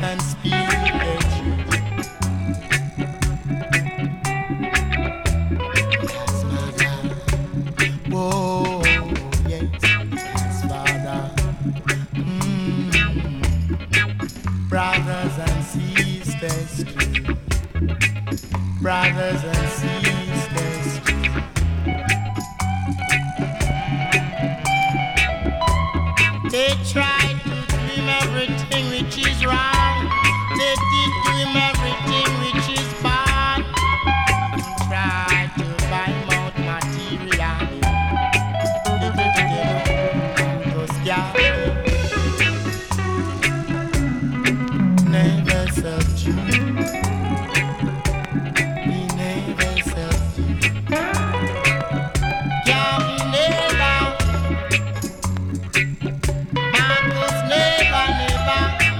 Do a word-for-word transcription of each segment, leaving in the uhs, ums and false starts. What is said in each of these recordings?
and speak the truth. Yes, Father. Whoa, yes, yes, Father. Mm. Brothers and sisters, too. Brothers and sisters, too. They tried to do him everything which is wrong. They did do him everything which is bad. Tried to buy him out materially. Those guys never subdue. He never subdue. Yeah, he never. Marcus never, never.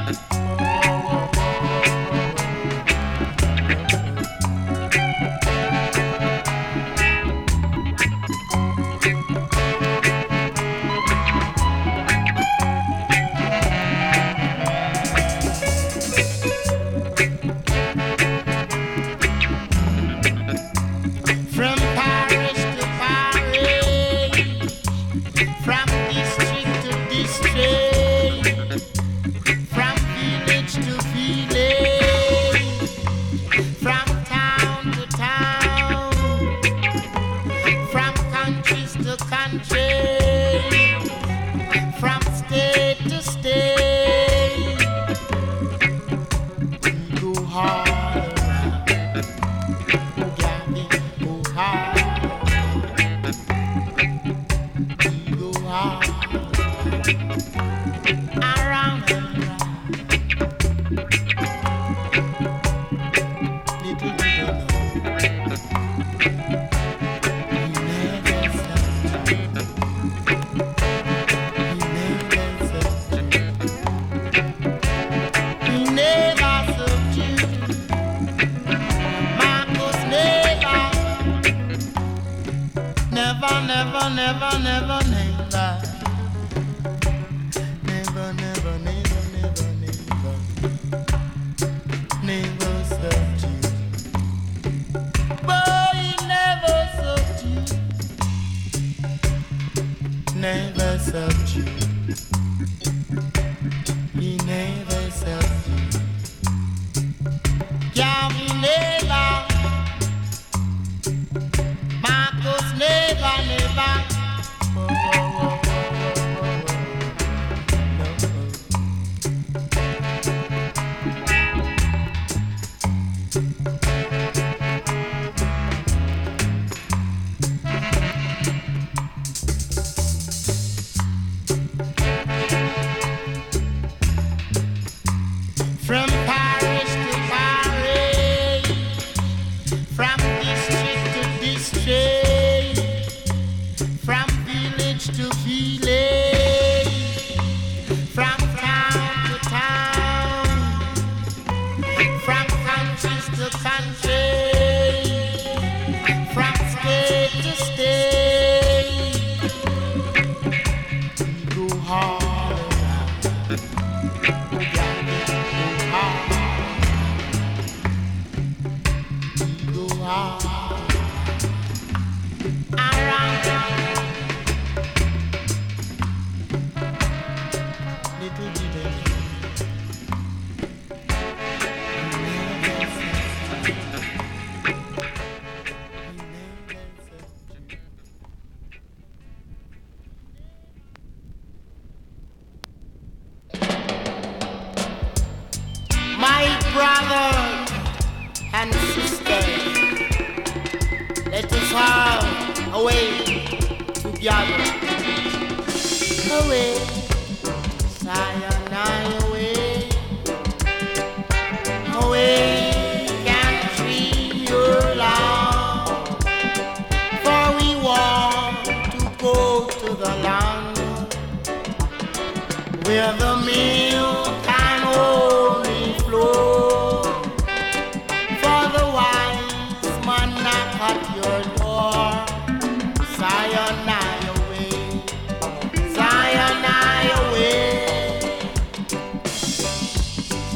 From parish to parish, from district to district, from village to village, from town to town, from countries to country, from state to state, we go hard around. Yeah, we go hard. We go hard around and around. Little do they know, he never subdue. He never subdue. He never subdue. Marcus never, never, never, never, never, never, never, never, never, never, never, never subdue. Boy, he never subdue, never subdue. He never subdue. Yeah, he never. Marcus never, never. Oh, oh, oh, oh, oh, oh, From parish to parish, from district to district, from village to village, from town to town, from countries to country, from state to state, we go hard around. Yeah, we go hard. We go hard around. Little did they know, he never subdue. He never subdue. My brother and sister, let us all away together. Away, sayonara, away, away, country your love. For we want to go to the land where the milk can only flow. For the wise man knock at your door. Sayonara away, sayonara away.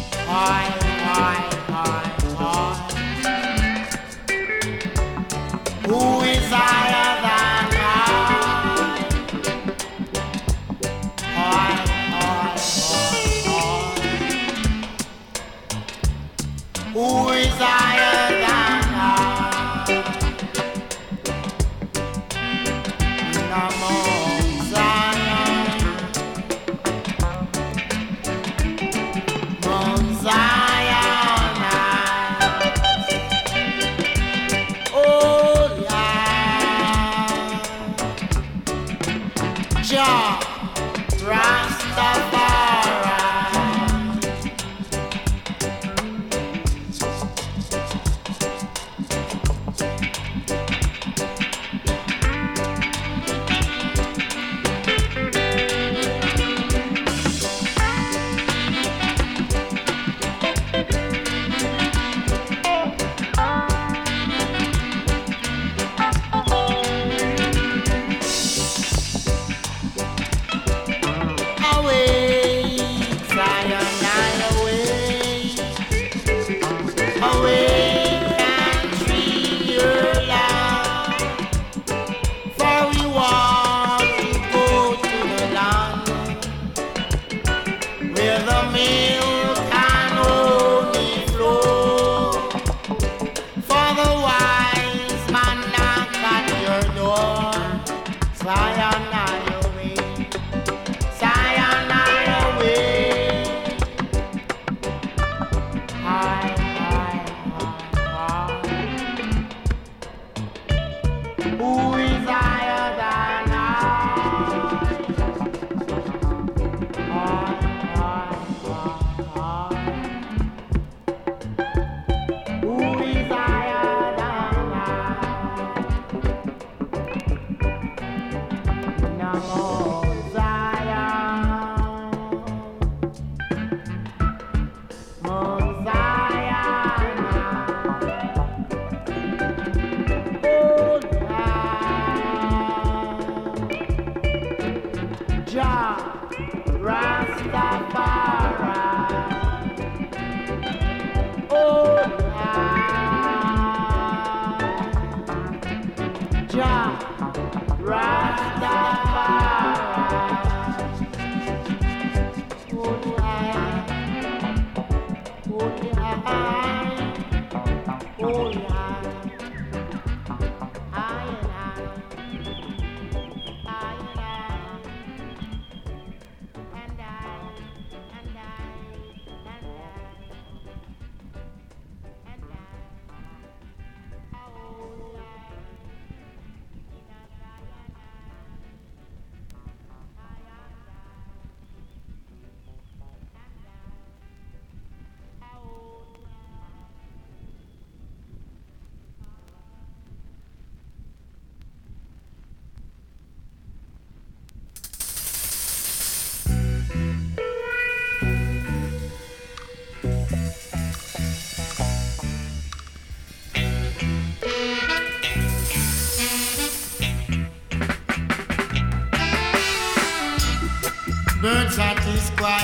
Birds at his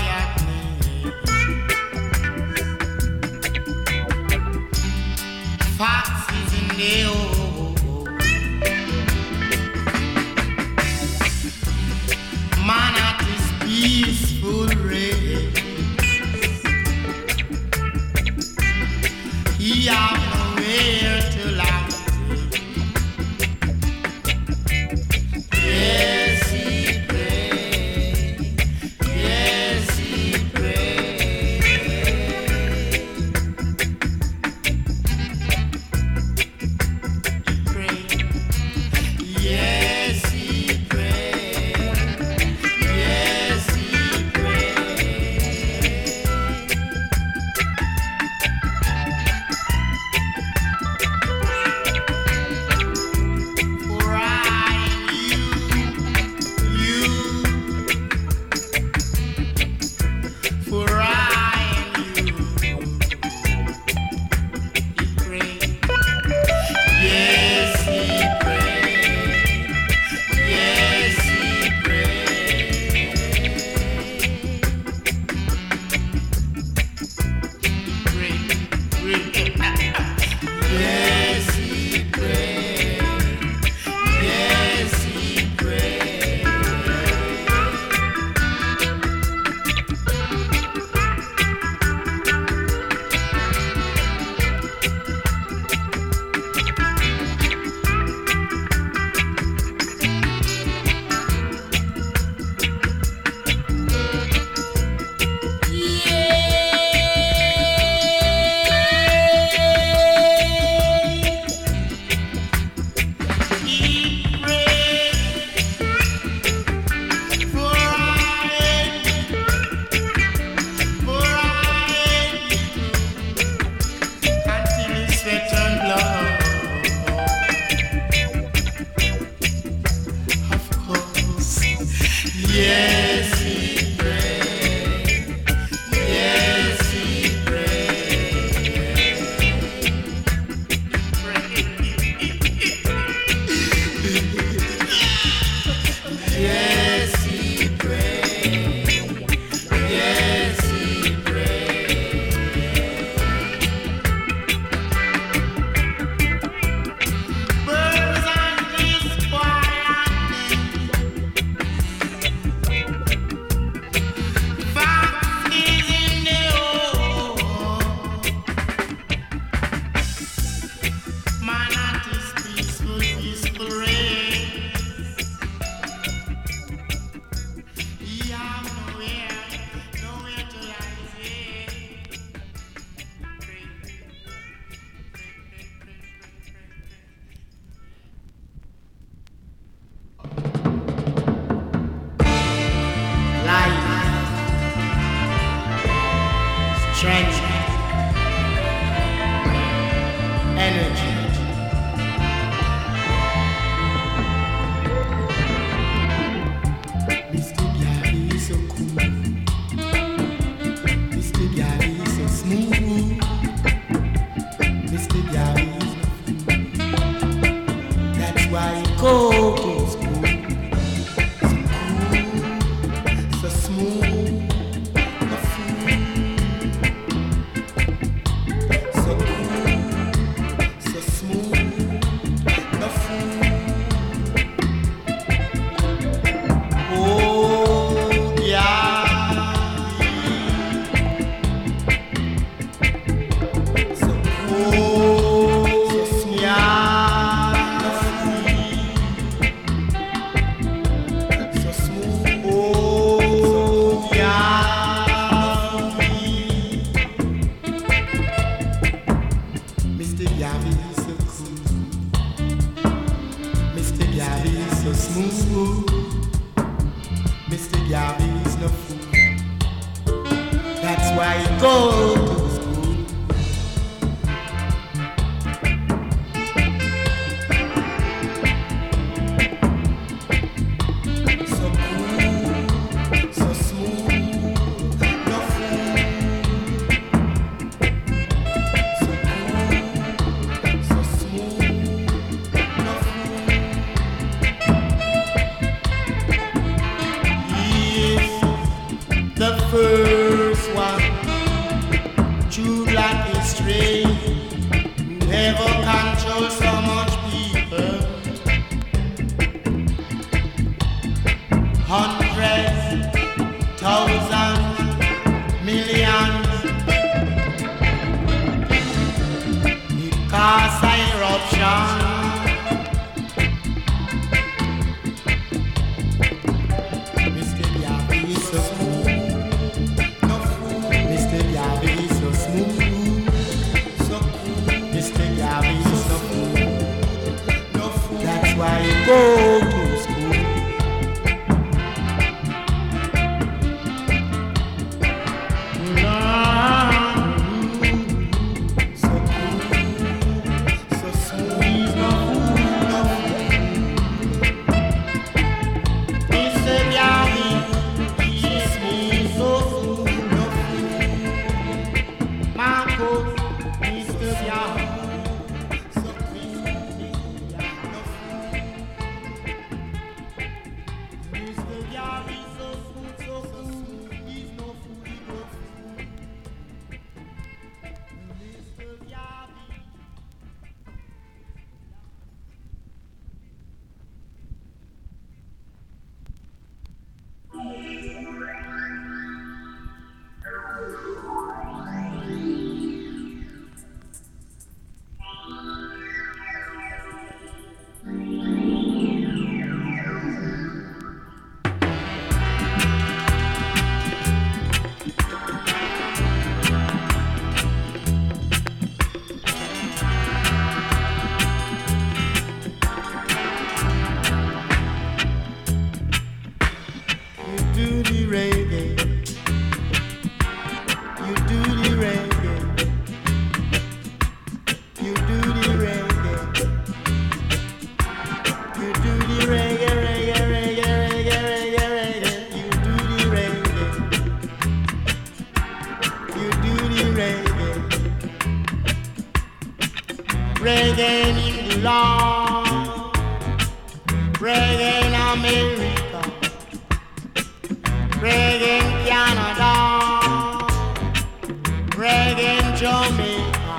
quietly. Foxes in the old. Man at his peaceful race. He have nowhere to land. Yes, he pray. Yes, he pray. Pray. Yes, he pray. Yes, he pray. energy. Mister Gary is so cool. Mister Gary is so smooth. Mister Gary is no fool. That's why he goes cool. So cool, so smooth. No fool. So cool, so smooth. No fool. Oh, yeah. So cool, so smooth. No fool. So smooth. Oh, yeah. Mister Gary is so cool. Mister Gary is so smooth. Mister Gary is no fool. That's why he goes to school. So cool, so smooth, no fool. So cool, so smooth, no fool. He's the first one, true black history, who ever controlled so much people. Hundreds, thousands, millions. It caused an eruption. Mister Gary is so smooth. No fool. Mister Gary is so smooth. So cool. Mister Gary is no fool. No fool. That's why he go to school. So cool, so smooth, no fool, no fool. Mister Gary, so smooth, so smooth, no fool. Marcos, Mister Gary, so clean, no fool. Mister Gary, so smooth, so smooth, he's no fool, he's no fool. Mister Gary. You do the reggae. You do the reggae. You do the reggae. You do the reggae, reggae, reggae, reggae, reggae, reggae. You do the reggae. You do the reggae. Reggae in England. Reggae in America. Reggae in Canada, reggae in Jamaica,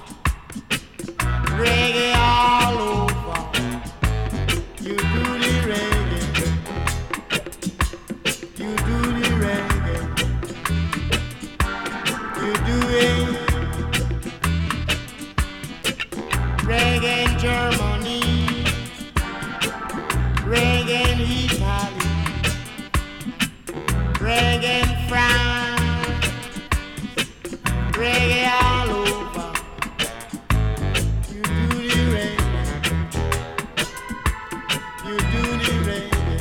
reggae all over. You do the reggae, you do the reggae, you do it. Reggae in Germany, reggae in Italy, reggae in France, reggae all over. You do the reggae, you do the reggae,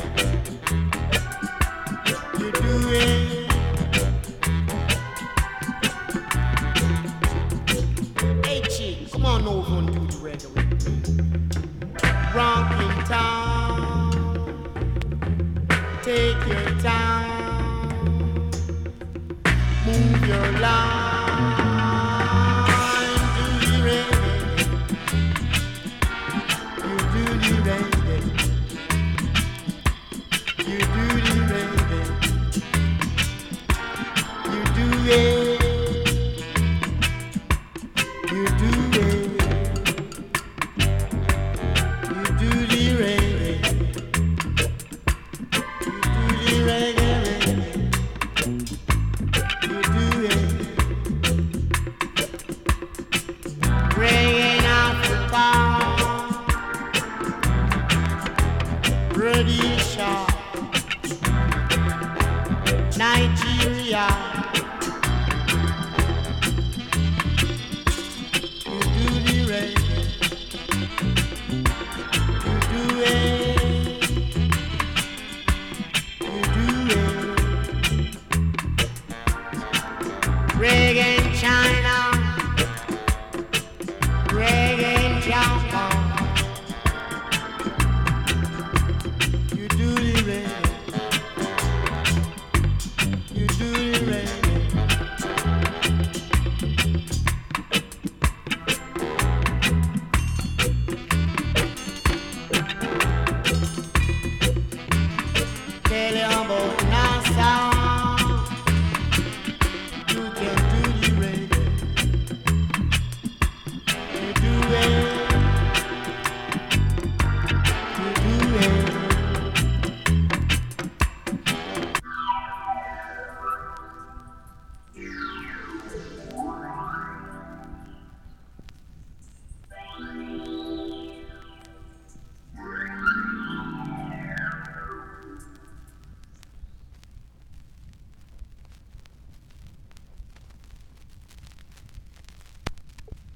you do it. Hey chick, come Come on over and do the reggae with me. Rockin' town, take your time, move your line, do the reggae, you do the reggae, you do the reggae, you do it, you do